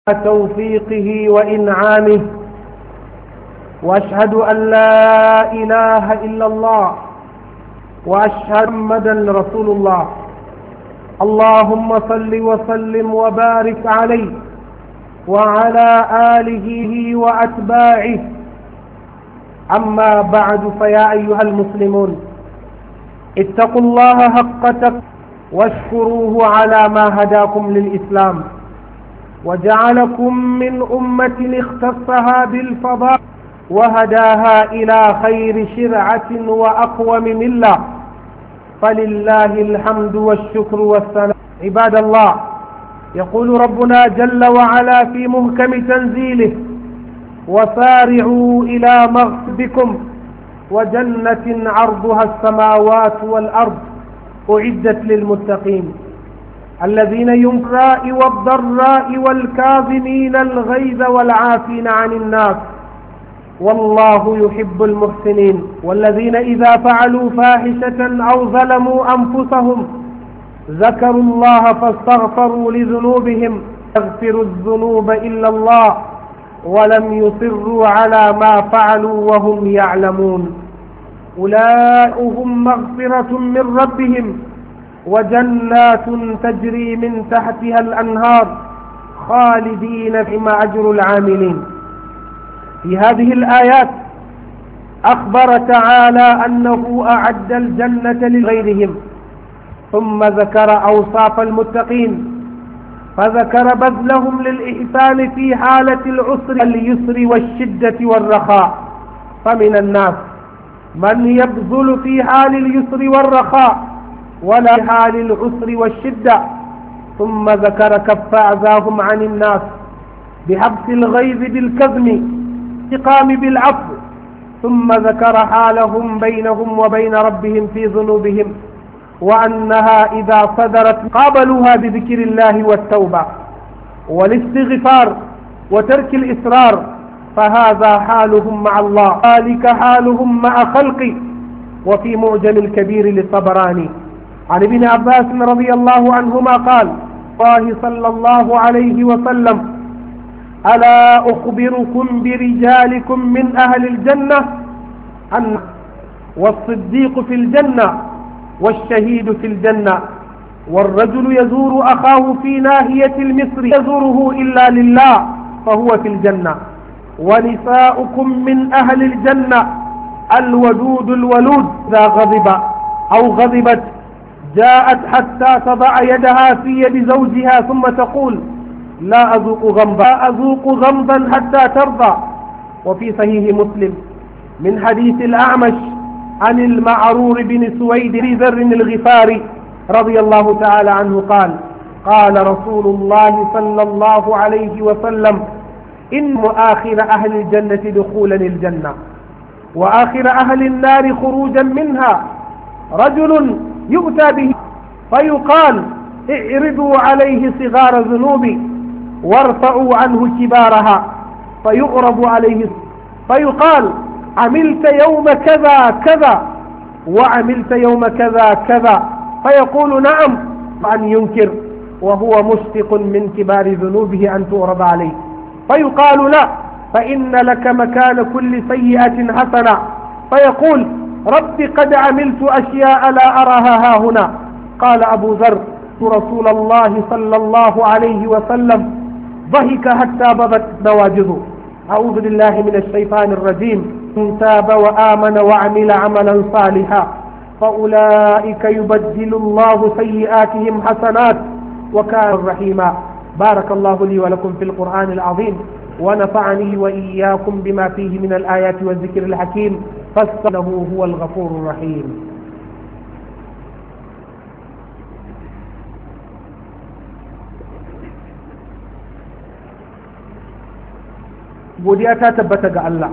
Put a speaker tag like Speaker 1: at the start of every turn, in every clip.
Speaker 1: توفيقه وإنعامه، وأشهد أن لا إله إلا الله وأشهد محمدا رسول الله. اللهم صل وسلم وبارك عليه وعلى آله وأتباعه. أما بعد، فيا أيها المسلمون، اتقوا الله حق تقواه واشكروه على ما هداكم للإسلام وجعلكم من أمة اختصها بالفضائل وهداها إلى خير شرعة وأقوم ملة، فلله الحمد والشكر والثناء. عباد الله، يقول ربنا جل وعلا في محكم تنزيله: وسارعوا إلى مغفرة وجنة عرضها السماوات والأرض أعدت للمتقين الذين ينفقون بالراء والضراء والكاظمين الغيظ والعافين عن الناس والله يحب المحسنين. والذين إذا فعلوا فاحشة أو ظلموا أنفسهم ذكروا الله فاستغفروا لذنوبهم يغفر الذنوب إلا الله ولم يصروا على ما فعلوا وهم يعلمون. أولئك هم مغفرة من ربهم وجنات تجري من تحتها الأنهار خالدين فيما أجر العاملين. في هذه الآيات أخبر تعالى أنه أعد الجنة لغيرهم، ثم ذكر أوصاف المتقين، فذكر بذلهم للإحسان في حالة العسر اليسر والشدة والرخاء. فمن الناس من يبذل في حال اليسر والرخاء ولا في حال العسر والشدة. ثم ذكر كف أذاهم عن الناس بحبس الغيظ بالكظم والانتقام بالعفو. ثم ذكر حالهم بينهم وبين ربهم في ذنوبهم، وأنها إذا صدرت قابلوها بذكر الله والتوبة والاستغفار وترك الإصرار، فهذا حالهم مع الله، ذلك حالهم مع خلقه. وفي معجم الكبير للطبراني عن ابن عباس رضي الله عنهما قال: الله صلى الله عليه وسلم: ألا أخبركم برجالكم من أهل الجنة أن والصديق في الجنة والشهيد في الجنة والرجل يزور أخاه في ناهية المصر يزوره إلا لله فهو في الجنة. ونساؤكم من أهل الجنة الودود الولود، إذا غضب أو غضبت جاءت حتى تضع يدها في يد زوجها ثم تقول: لا أذوق غمضا حتى ترضى. وفي صحيح مسلم من حديث الأعمش عن المعرور بن سويد ذر الغفاري رضي الله تعالى عنه قال: قال رسول الله صلى الله عليه وسلم: إن آخر أهل الجنة دخولا الجنة وآخر أهل النار خروجا منها رجل يؤتى به فيقال: اعرضوا عليه صغار ذنوبه وارفعوا عنه كبارها، فيعرض عليه فيقال: عملت يوم كذا كذا وعملت يوم كذا كذا، فيقول: نعم، أن ينكر وهو مشفق من كبار ذنوبه أن تعرض عليه، فيقال: لا، فإن لك مكان كل سيئة حسنة، فيقول: رب قد عملت أشياء لا أراها هاهنا. قال أبو ذر: رسول الله صلى الله عليه وسلم ضحك حتى بدت نواجذه. أعوذ بالله من الشيطان الرجيم. من تاب وآمن وعمل عملا صالحا فأولئك يبدل الله سيئاتهم حسنات وكان رحيما. بارك الله لي ولكم في القرآن العظيم، ونفعني وإياكم بما فيه من الآيات والذكر الحكيم، فاستغفروه هو الغفور الرحيم. godiya ta tabbata ga Allah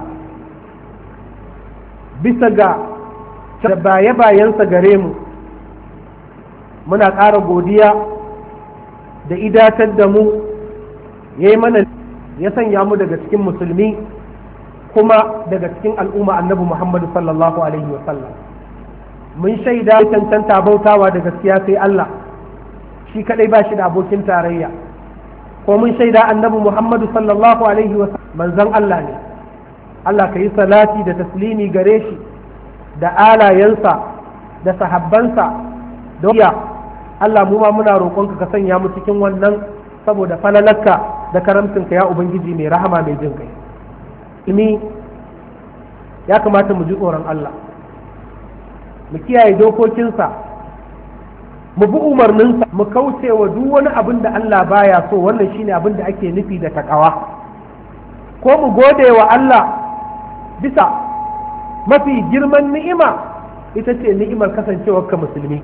Speaker 1: bisa ga baye-bayensa gare mu. Muna ƙara godiya da idatar da mu ya yi mana, ya sanya mu daga cikin musulmi kuma daga cikin al'umma annabi Muhammadu sallallahu alaihi wa sallam. Mun shaida cancanta bautawa da gaskiya sai Allah, shi kadai ba shi da abokin tarayya. ko mun shaida annabi Muhammadu sallallahu alaihi wa sallam manzon Allah ne. Allah ka yi salati da taslimi gare shi da alayensa da sahabbansa da iya. Allah mu ma muna roƙonka ka sanya mu cikin wannan saboda falalarka da karamcinka ya ubangiji mai rahama mai jin kai. Ini ya kamata mu ji tsoron Allah, mu kiyaye dokokinsa, mu bi umarninsa, mu kauce wa duk wani abin da Allah baya so. Wannan shine abin da ake nufi da takawa. Ko mu gode wa Allah bisa mafi girman ni'ima, ita ce ni'imar kasancewarka musulmi.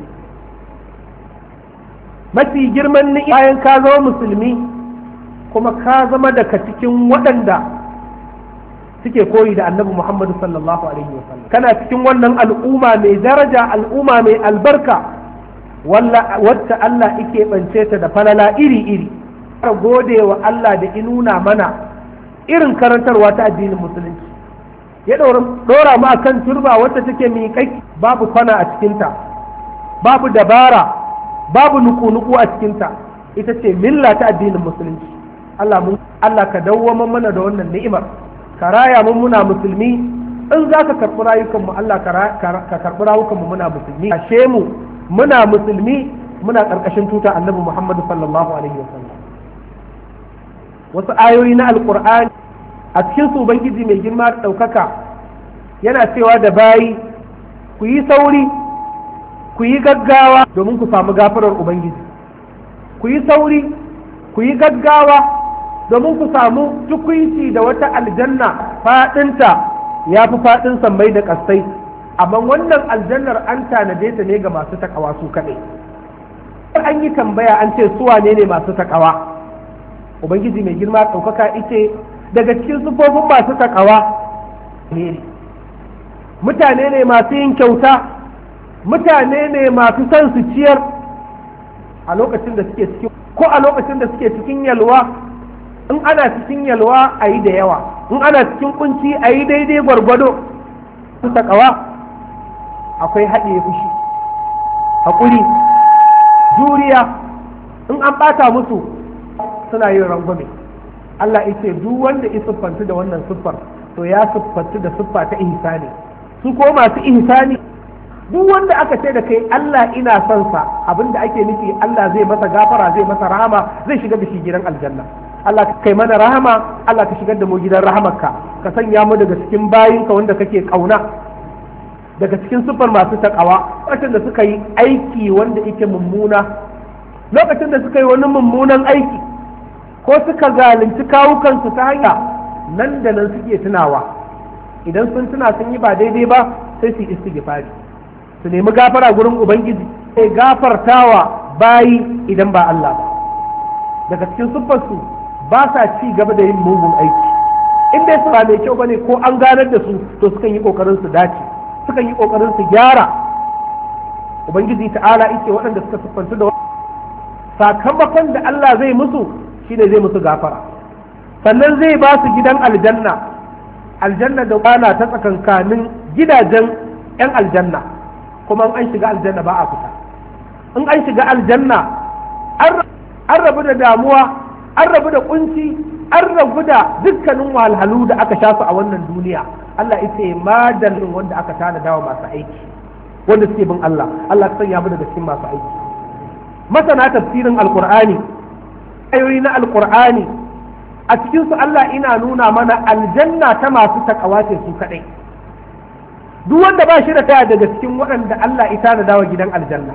Speaker 1: Mafi girman ni'ima bayan ka zama musulmi kuma ka zama daga cikin waɗanda suke koyi da annabi Muhammadu sallallahu alaihi wasallam, kana cikin wannan al'umma mai daraja, al'umma mai albarka wacce Allah ike bance ta da falala iri-iri. Gode wa Allah da inuna mana irin karantarwa ta addinin musulunci, ya ɗora mu akan turba wacce take miƙai, babu kwana a cikinta, babu dabara, babu nuku-nuku a cikinta. Ita ce milla ta addinin musulunci. Allah ka dawwama mana da wannan ni'imar, ka raya mun muna musulmi. In za ka karɓi rayukanmu, Allah ka karɓi rayukanmu muna musulmi. Ashe mu muna musulmi, muna ƙarƙashin tuta annabi Muhammadu sallallahu alaihi wasallam. Wasu ayoyi na alƙur'ani a cikin su ubangiji mai girma ɗaukaka yana cewa da bayi, ku yi sauri, ku yi gaggawa domin ku samu gafarar ubangiji. Ku yi sauri, ku yi gaggawa domin ku samu tukuici da wata aljanna faɗinta ya fi faɗin sammai da ƙasai, amma wannan aljannar an tanade ta ne ga masu takawa su kaɗai. An yi tambaya an ce su wane ne masu takawa, ubangiji mai girma ɗaukaka ice daga cikin sufofin masu takawa ne mutane ne masu yin kyauta, mutane ne masu son su ciyar a lokacin da suke cikin, ko a lokacin da suke cikin yalwa. In ana cikin yalwa a yi da yawa, in ana cikin kunci a yi daidai gwargwado. Su takawa akwai haɗe fushi, haƙuri, juriya. In an ɓata musu suna yin rangwame. Allah ya ce duk wanda ya siffantu da wannan siffar to ya siffantu da siffa ta ihsani. Su ko masu ihsani, duk wanda aka ce da kai Allah ina son sa, abinda ake nufi Allah zai masa gafara, zai masa rahama, zai shigar da shi gidan aljanna. Allah ka kai mana rahama, Allah ka shigar da mu gidan rahamarka, ka sanya mu daga cikin bayinka wanda kake kauna, daga cikin siffar masu takawa. Lokacin da suka yi aiki wanda yake mummuna, lokacin da suka yi wani mummunan aiki ko suka zalunci kawukansu ta hanya, nan da nan suke tunawa. Idan sun tuna sun yi ba daidai ba, sai su yi istighfari, su nemi gafara gurin ubangiji, sai gafartawa bayi idan ba Allah ba. Daga cikin siffarsu ba sa ci gaba da yin mugun aiki. In dai su ba mai kyau bane ko an ganar da su, to sukan yi kokarin su dace, sukan yi kokarin su gyara. Ubangiji ta'ala yake waɗanda suka siffantu da sakamakon da Allah zai musu shine zai musu gafara, sannan zai ba su gidan aljanna, aljanna da bana ta tsakankanin gidajen 'yan aljanna. Kuma an shiga aljanna ba a fita. In an shiga aljanna an rabu da damuwa, an rabu da kunci, an rabu da dukkanin wahalhalu da aka sha su a wannan duniya. Allah ita madallin wanda aka tanada wa masu aiki wanda suke bin Allah. Allah ka sanya mu daga cikin masu aiki. Masana tafsirin alqur'ani, ayoyi na alqur'ani, a cikin su Allah ina nuna mana aljanna ta masu takawa ce su kadai. Duk wanda ba shi da taya daga cikin waɗanda Allah ita na dawa gidan aljanna.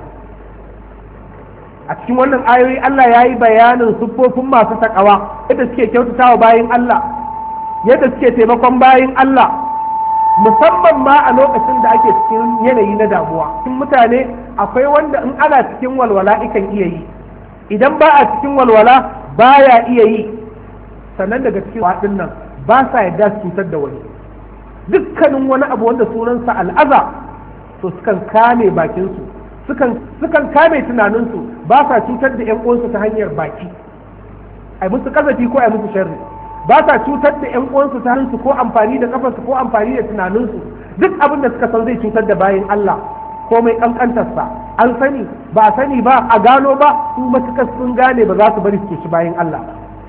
Speaker 1: A cikin wannan ayoyi Allah ya yi bayanin siffofin masu takawa, yadda suke kyautatawa bayin Allah, yadda suke taimakon bayin Allah, musamman ma a lokacin da ake cikin yanayi na damuwa. Cikin mutane akwai wanda in ana cikin walwala ikan iya yi, idan ba a cikin walwala baya iya yi. Sannan daga cikin waɗin nan ba sa yarda su cutar da wani. Dukkanin wani abu wanda sunansa al'aza, to sukan kame bakinsu, sukan kame tunaninsu, ba sa cutar da ƴan uwansu ta hanyar baki, ai musu kazafi ko ai musu sharri. Ba sa cutar da ƴan uwansu ta hannunsu ko amfani da kafarsu ko amfani da tunaninsu. Duk abin da suka san zai cutar da bayin Allah ko mai kankantarsa, an sani ba a sani ba, a gano ba, su matukar sun gane ba za su bari su ci bayin Allah ba.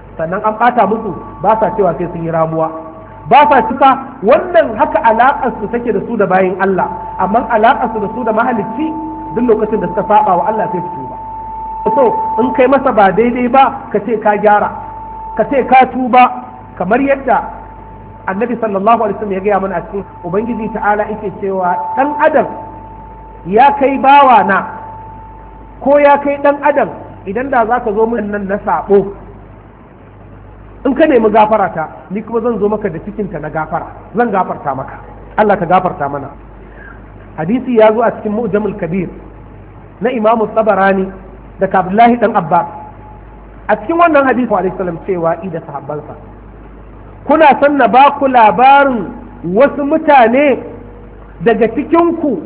Speaker 1: sannan an ɓata musu ba sa cewa sai sun yi ramuwa, ba sa cika wannan haka alaƙar su take da su da bayin Allah, amma alaƙar su da su da mahalicci duk lokacin da suka saba wa Allah sai su tuba. So in kai masa ba daidai ba ka ce ka gyara, ka ce ka tuba, kamar yadda annabi sallallahu alaihi wasallam ya gaya mana a cikin ubangiji ta'ala yake cewa dan adam ya kai bawa na ko ya kai dan adam idan da za ka zo min nan na sabo in ka nemi gafara ta ni kuma zan zo maka da cikinta na gafara, zan gafarta maka. Allah ka gafarta mana. Hadisi ya zo a cikin Mu'jamul Kabir na Imam Tabarani da Abdullahi dan Abbas. A cikin wannan hadisi alaihi salam cewa da sahabbansa, kuna son na ba ku labarin wasu mutane daga cikin ku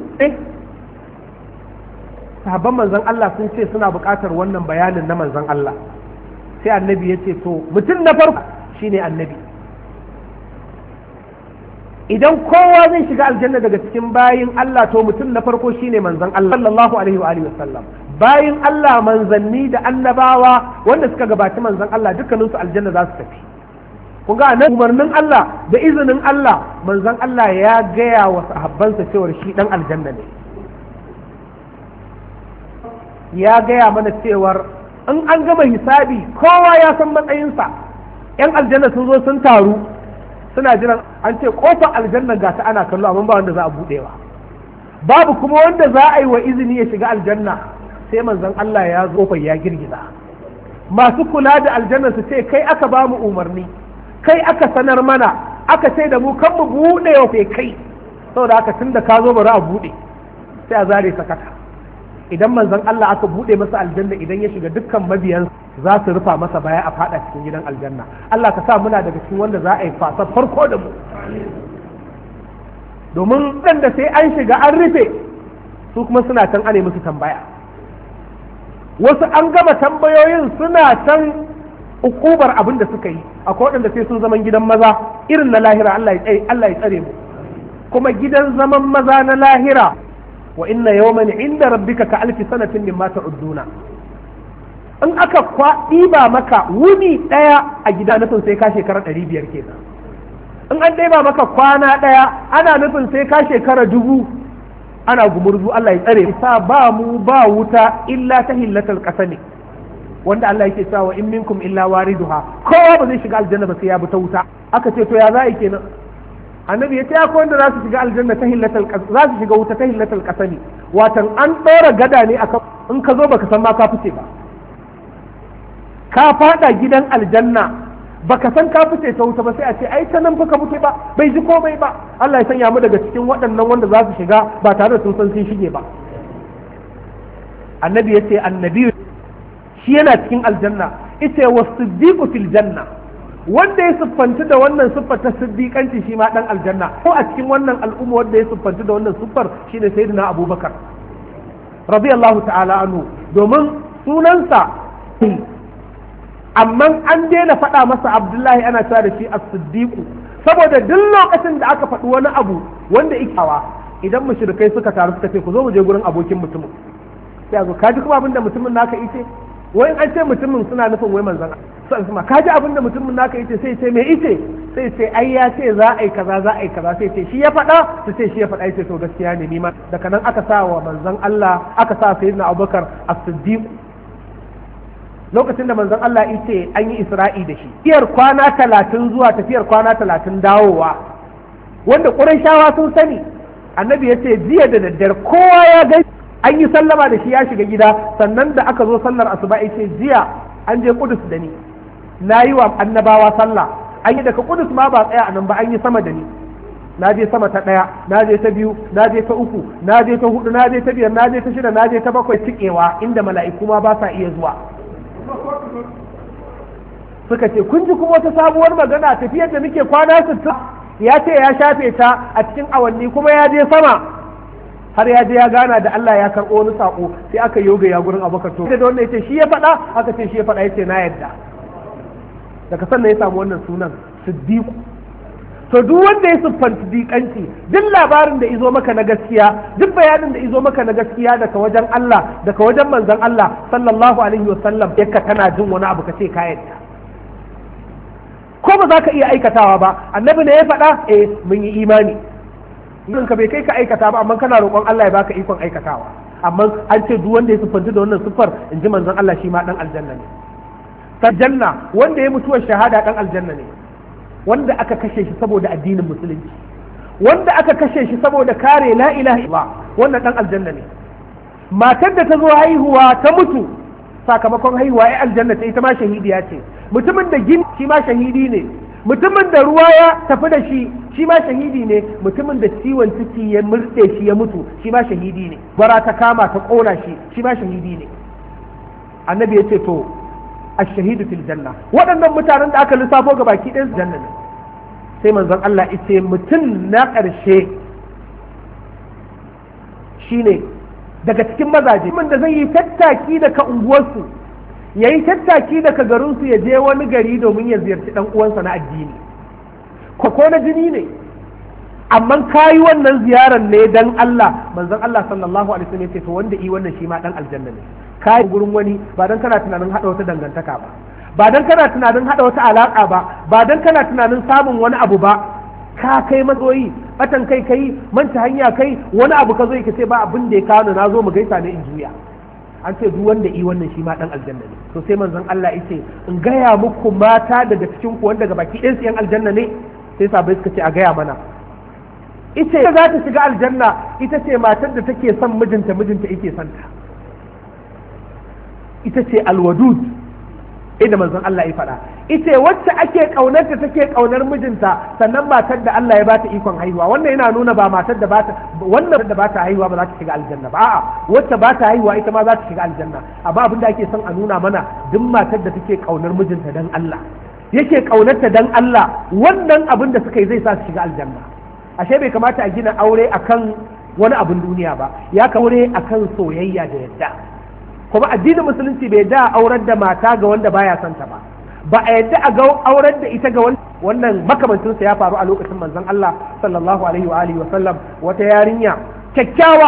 Speaker 1: sahabban manzon Allah sun ce suna buƙatar wannan bayanin na manzon Allah. Sai annabi ya ce to mutum na farko shine annabi. Idan kowa zai shiga aljanna daga cikin bayin Allah to mutum na farko shine manzon Allah sallallahu alaihi wa alihi wasallam. Bayin Allah manzanni da annabawa wanda suka gabaci manzon Allah dukkaninsu aljanna za su tafi. Kun ga nan umarnin Allah da izinin Allah manzon Allah ya gaya wa sahabbansa cewa shi dan aljanna ne. Ya gaya mana cewar in an gama hisabi kowa ya san matsayinsa, yan aljanna sun zo sun taru suna jiran, an ce kofar aljanna ga ta ana kallo amma ba wanda za a buɗewa, babu kuma wanda za a yi wa izini ya shiga aljanna sai manzon Allah ya zo ya girgiza. Masu kula da aljanna su ce kai aka ba mu umarni, kai aka sanar mana, aka ce da mu kan mu buɗe wa kai, saboda haka tun da ka zo bari a buɗe, sai a zare sakata. Idan manzon Allah aka buɗe masa aljanna, idan ya shiga dukkan mabiyan za su rufa masa baya a fada cikin gidan aljanna. Allah ka sa muna daga cikin wanda za a yi fasa farko da mu, domin ɗan da sai an shiga an rufe su kuma suna can ane musu tambaya. Wasu an gama tambayoyin suna can ukubar abin da suka yi, akwai waɗanda sai sun zaman gidan maza irin na lahira. Allah ya tsare mu. Kuma gidan zaman maza na lahira, wa inna yawman inda rabbika ka alfi sanatin mimma ta'udduna. In aka ɗiba maka wuni ɗaya a gida nufin sai ka shekara 500 kenan. In an ɗiba maka kwana ɗaya ana nufin sai ka shekara 1000 ana gumurzu. Allah ya tsare sa ba mu ba wuta illa ta hillatal qasami, wanda Allah yake cewa in minkum illa wariduha, kowa ba zai shiga aljanna ba sai ya bi ta wuta. Aka ce to ya za a yi kenan? Annabi ya ce akwai wanda za su shiga aljanna ta hillatal qasami, za su shiga wuta ta hillatal qasami, watan an ɗora gada ne akan in ka zo baka san ma ka fice ba, ka fada gidan aljanna baka san ka fice ta wuta ba, sai a ce ai ta nan fa ka fice ba, bai ji komai ba. Allah ya sanya mu daga cikin waɗannan wanda za su shiga ba tare da sun san sun shige ba. Annabi ya ce annabi shi yana cikin aljanna, ita was-siddiqu fil janna, wanda ya siffanci da wannan siffar ta siddiƙanci shi ma dan aljanna. Ko a cikin wannan al'umma wanda ya siffanci da wannan siffar shine sayyidina Abubakar radiyallahu ta'ala anhu, domin sunansa amma an daina faɗa masa Abdullahi, ana cewa da shi as-siddiqu, saboda duk lokacin da aka faɗi wani abu wanda ikawa idan mushrikai suka taru suka ce ku zo mu je gurin abokin mutumin, sai a zo kaji kuma abinda mutumin naka yace, wai an ce mutumin suna nufin wai manzon Allah, kaji abinda mutumin naka yace, sai ce me yace, sai ce ai ya ce za a yi kaza za a yi kaza, sai ce shi ya faɗa, sai ce shi ya faɗa, yace to gaskiya ne ni ma. Daga nan aka sa wa manzon Allah, aka sa sayyidina Abubakar as-Siddiq. Lokacin da manzon Allah yace an yi Isra'i da shi, tafiyar kwana 30 zuwa tafiyar kwana 30 dawowa, wanda Qurayshawa sun sani. Annabi yace jiya da daddare kowa ya ga an yi sallama da shi ya shiga gida, sannan da aka zo sallar asuba yace jiya an je Kudus da ni, na yi wa annabawa sallah, an yi daga Kudus ma ba tsaya a nan ba, an yi sama da ni, na je sama ta 1, na je ta 2, na je ta 3, na je ta 4, na je ta 5, na je ta 6, na je ta 7, cikewa inda mala'iku ma ba sa iya zuwa. Suka ce kun ji kuma wata sabuwar magana, tafiyar da muke kwana 60 ya ce ya shafe ta a cikin awanni, kuma ya je sama har ya je ya gana da Allah ya karɓo wani sako, sai aka yoga ya gurin Abubakar. To da wannan yace shi ya faɗa, aka ce shi ya faɗa, yace na yadda. Daga sannan ya samu wannan sunan Siddiq. To duk wanda ya siffanta diƙanci, duk labarin da izo maka na gaskiya, duk bayanin da izo maka na gaskiya daga wajen Allah, daga wajen manzon Allah sallallahu alaihi wa sallam, yakka tana jin wani abu kace ka yadda. ko ba za ka iya aikatawa ba, annabi ne ya faɗa mun yi imani. in ka bai kai ka aikata ba amma kana roƙon Allah ya baka ikon aikatawa. Amma an ce duk wanda ya siffanta da wannan siffar in ji manzon Allah shi ma dan aljanna ne. Janna wanda ya mutuwar shahada dan aljanna ne, wanda aka kashe shi saboda addinin musulunci, wanda aka kashe shi saboda kare la ilaha illallah, wannan dan aljanna ne. Matar da ta zo haihuwa ta mutu sakamakon haihuwa ya aljanna ta ita ma shahidiya ce. Mutumin da gini shi ma shahidi ne, mutumin da ruwa ya tafi da shi ma shahidi ne, mutumin da ciwon ciki ya murɗe shi ya mutu shi ma shahidi ne, bara ta kama ta ƙona shi ma shahidi ne. Annabi ya ce to ash-shahidu fil janna, waɗannan mutanen da aka lissafo ga baki ɗayan janna ne. Sai manzon Allah ya ce mutum na ƙarshe shine daga cikin mazaje da zai yi tattaki daga unguwarsu, ya yi tattaki daga garinsu ya je wani gari domin ya ziyarci ɗan uwansa na addini ko na jini ne, amma ka yi wannan ziyarar ne dan Allah. Manzon Allah sallallahu alaihi wasallam ya ce to wanda yi wannan shi ma dan aljanna ne. Ka yi gurin wani ba dan kana tunanin hada wata dangantaka ba dan kana tunanin hada wata alaka ba dan kana tunanin samun wani abu ba, ka kai matsoyi batan kai manta hanya kai wani abu ka zo ka ce ba abin da ya kawo na zo mu gaisa ne in juya. An ce duk wanda yi wannan shi ma dan aljanna ne. To sai manzon Allah yace in gaya muku mata daga cikin ku wanda baki ɗayan su yan aljanna ne, sai sabai suka ce a gaya mana. Ita za ta shiga aljanna ita ce matar da take son mijinta yake son ta, ita ce alwadud inda manzon Allah ya faɗa, ita wacce ake ƙaunarta take ƙaunar mijinta, sannan matar da Allah ya bata ikon haihuwa. Wannan yana nuna ba matar da bata haihuwa ba za ta shiga aljanna ba, a'a wacce bata haihuwa ita ma za ta shiga aljanna. Amma abin da ake son a nuna mana duk matar da take ƙaunar mijinta dan Allah, yake ƙaunarta dan Allah, wannan abin da suka yi zai sa su shiga aljanna. Ashe bai kamata a gina aure akan wani abin duniya ba, ya aure akan soyayya da yadda. Kuma addinin musulunci bai da aurar da mata ga wanda baya son ta ba a yadda a ga aurar da ita ga wannan makamancinsa ya faru a lokacin manzon Allah sallallahu alaihi wa alihi wa sallam. Wata yarinya kyakkyawa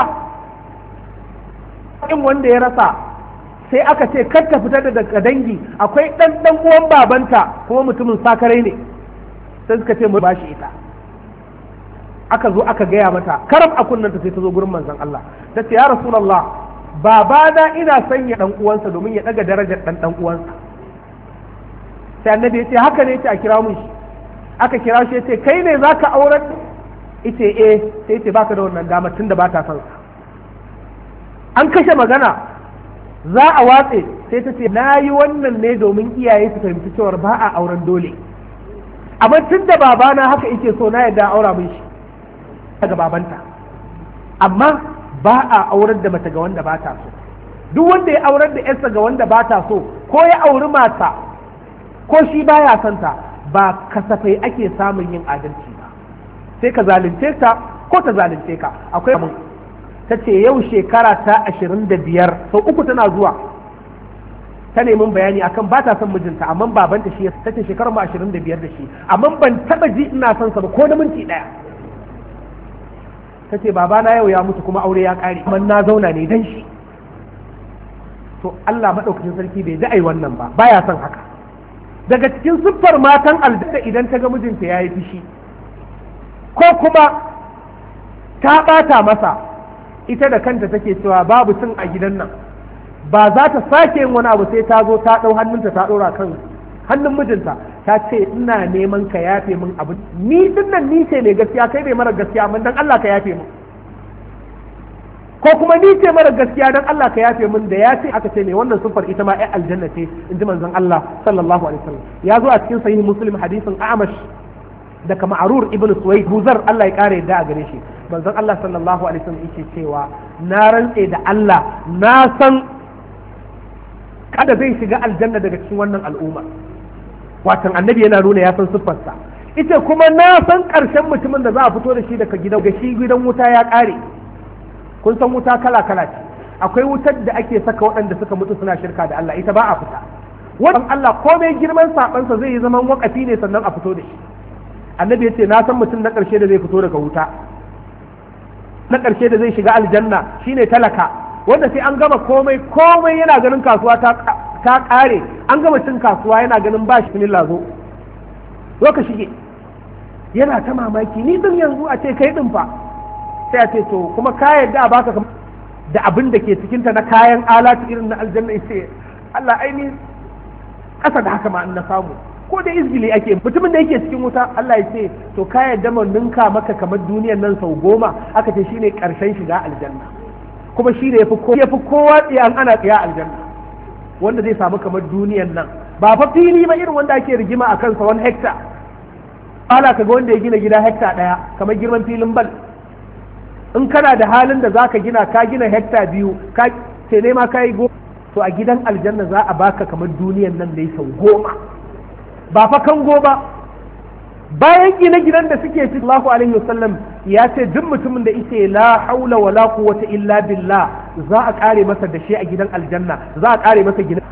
Speaker 1: in wanda ya rasa sai aka ce kar ta fita daga dangi, akwai dan uwan babanta kuma mutumin sakarai ne, sai suka ce mu bashi ita. Aka zo aka gaya mata karam a kunnanta, sai ta zo gurin manzon Allah ta ce ya rasulullah, babana ina sanya dan uwansa domin ya daga darajar dan uwansa. Sai annabi ya ce haka ne, ce a kira mun shi. Aka kira shi ya ce kai ne zaka aurar? Ita sai ce baka da wannan dama tunda ba ta son sa. An kashe magana za a watse, sai ta ce na yi wannan ne domin iyaye su fahimci cewa ba a auren dole, amma tunda babana haka yake so na yadda aura mun shi daga babanta. Amma ba a aurar da mace ga wanda ba ta so. Duk wanda ya aurar da yarsa ga wanda ba ta so, ko ya auri mata ko shi baya son ta, ba kasafai ake samun yin adalci ba. Sai ka zalunce ta ko ta zalunce ka. Akwai mun ta ce yau shekara ta 25 sau uku tana zuwa ta neman bayani akan ba ta son mijinta, amma babanta shi ta ce shekarar mu 25 da shi, amma ban taba ji ina son sa ba ko na minti daya. Ta ce babana yau ya mutu kuma aure ya kare, amma na zauna ne dan shi. To Allah madaukakin sarki bai ji ai wannan ba, baya son haka. Daga cikin siffar matan aljanna idan ta ga mijinta yayi fishi ko kuma ta bata masa, ita da kanta take cewa babu cin a gidan nan, ba za ta sake yin wani abu sai ta zo ta dau hannunta ta dora kan hannun mijinta, ta ce ina neman ka yafe min abu, ni dinnan ni ce mai gaskiya kai bai mara gaskiya, amma dan Allah ka yafe min. Ko kuma ni ce mara gaskiya dan Allah ka yafe min, da ya ce aka ce ne wannan sufar ita ma ai aljanna ce, in ji manzon Allah sallallahu alaihi wasallam. Ya zo a cikin sahih Muslim hadisin Amash daga Ma'rur ibn Suwaid Buzar, Allah ya kare yadda a gare shi. Manzon Allah sallallahu alaihi wasallam yake cewa na rantse da Allah na san kada zai shiga aljanna daga cikin wannan al'umma. Watan annabi yana nuna ya san siffarsa. Ita kuma na san ƙarshen mutumin da za a fito da shi daga gidan wuta ya ƙare. Kun san wuta kala-kala ce, akwai wutar da ake saka waɗanda suka mutu suna shirka da Allah, ita ba a fita. Wannan Allah komai girman saɓansa zai yi zaman wakafi ne sannan a fito da shi. Annabi ya ce na san mutum na ƙarshe da zai fito daga wuta, na ƙarshe da zai shiga aljanna shine talaka, wanda sai an gama komai yana ganin kasuwa ta ƙare, an gama cin kasuwa yana ganin ba shi lazo, zo ka shige. Yana ta mamaki, ni din yanzu a ce kai din fa, sai a ce to kuma ka yadda a baka da abin da ke cikinta na kayan alatu irin na aljanna, sai Allah aini ƙasa da haka ma in na samu, ko da izgili ake. Mutumin da yake cikin wuta Allah ya ce to ka yadda mun ninka maka kamar duniyar nan sau 10, aka ce shine karshen shiga aljanna, kuma shine yafi kowa tsiya ana tsiya aljanna, wanda zai samu kamar duniyar nan. Ba fa fili ba irin wanda ake rigima a kansa 1 hekta, ala kaga wanda ya gina gida hekta 1 kamar girman filin bal. In kana da halin da zaka gina, ka gina hekta 2, ka ce ne ma kai to a gidan aljanna za a baka kamar duniyar nan ne sau 10, ba fa kango ba. Bayan gine-ginen da suke fi Allahu alaihi wasallam ya ce duk mutumin da yake la haula wala quwwata illa billah za a kare masa da shi a gidan aljanna, za a kare masa gina.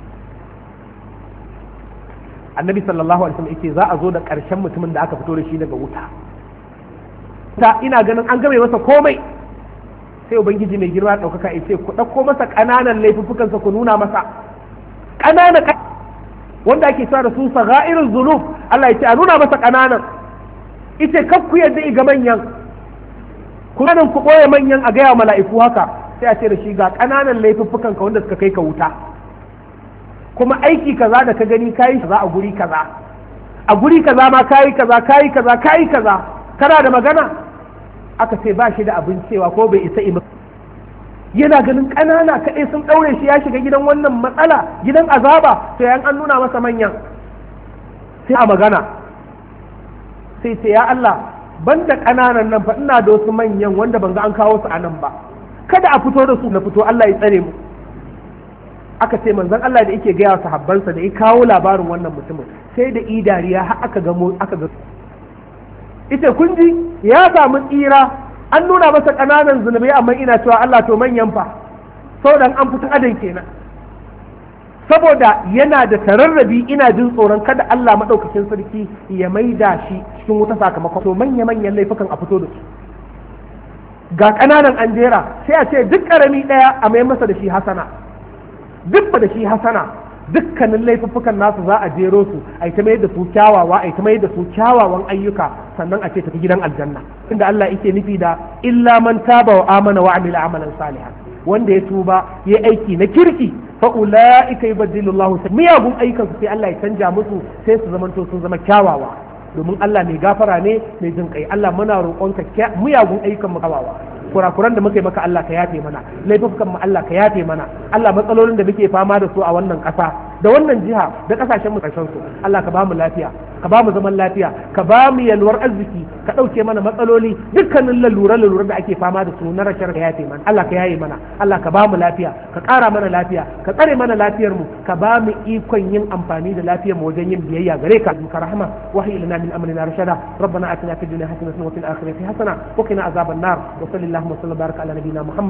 Speaker 1: Annabi sallallahu alaihi wasallam yake za a zo da ƙarshen mutumin da aka fito da shi daga wuta, ina ganin an game masa komai, sai ubangiji mai girma ɗaukaka ya ce ku ɗauko masa ƙananan laifuffukansa ku nuna masa ƙananan wanda ake sa da su sagha'irul zunub. Allah ya ce a nuna masa ƙananan, ita kaf ku yadda iga manyan, ku nan ku ɓoye manyan a gaya mala'iku haka, sai a ce da shi ga ƙananan laifuffukanka wanda suka kai ka wuta, kuma aiki kaza da ka gani kayi kaza a guri kaza, a guri kaza ma kayi kaza kayi kaza kayi kaza, kana da magana. Aka ce ba shi da abin cewa ko bai isa ima, yana ganin ƙanana kaɗai sun ɗaure shi ya shiga gidan wannan matsala, gidan azaba. To yan an nuna masa manyan sai a magana, sai ce ya Allah banda ƙananan nan fa ina da wasu manyan wanda ban ga an kawo su a nan ba, kada a fito da su na fito, Allah ya tsare mu. Aka ce manzon Allah da yake gaya sahabbansa da ya kawo labarin wannan mutumin sai da idariya har aka ga ita kun ji ya samu tsira, an nuna masa ƙananan zunubai amma ina cewa Allah to manyan fa, saboda an fita adan kenan, saboda yana da tararrabi, ina jin tsoron kada Allah madaukakin sarki ya maida shi cikin wuta sakamakon to manya-manyan laifukan a fito da su. Ga ƙananan an jera, sai a ce duk ƙarami ɗaya a mai masa da shi hasana, duk da shi hasana, dukkanin laifuffukan nasu za a jero su a yi ta mai da su kyawawa, a yi ta mai da su kyawawan ayyuka, sannan a ce tafi gidan aljanna. Inda Allah yake nufi da illa man taba wa amana wa amila amalan salihan, wanda ya tuba ya aiki na kirki, fa ulaika yubaddilu Allahu miyagun ayyukan su sai Allah ya canja musu, sai su zamanto sun zama kyawawa, domin Allah mai gafara ne mai jin kai. Allah muna roƙonka miyagun ayyukan mu kyawawa, kurakuran da muke maka Allah ka yafe mana, laifukan mu Allah ka yafe mana, Allah matsalolin da muke fama da su a wannan ƙasa da wannan jiha da ƙasashen mu ƙarshen su, Allah ka ba mu lafiya, ka ba mu zaman lafiya, ka ba mu yalwar arziki, ka ɗauke mana matsaloli, dukkanin lalura da ake fama da su na rashin ka yafe mana, Allah ka yaye mana, Allah ka ba mu lafiya, ka ƙara mana lafiya, ka tsare mana lafiyar mu, ka ba mu ikon yin amfani da lafiyar mu wajen yin biyayya gare ka, ka rahama wahi lana min amrina rashada. ربنا آتنا في الدنيا حسنة وفي الآخرة حسنة وقنا عذاب النار. وصلى اللهم وسلم وبارك على نبينا محمد.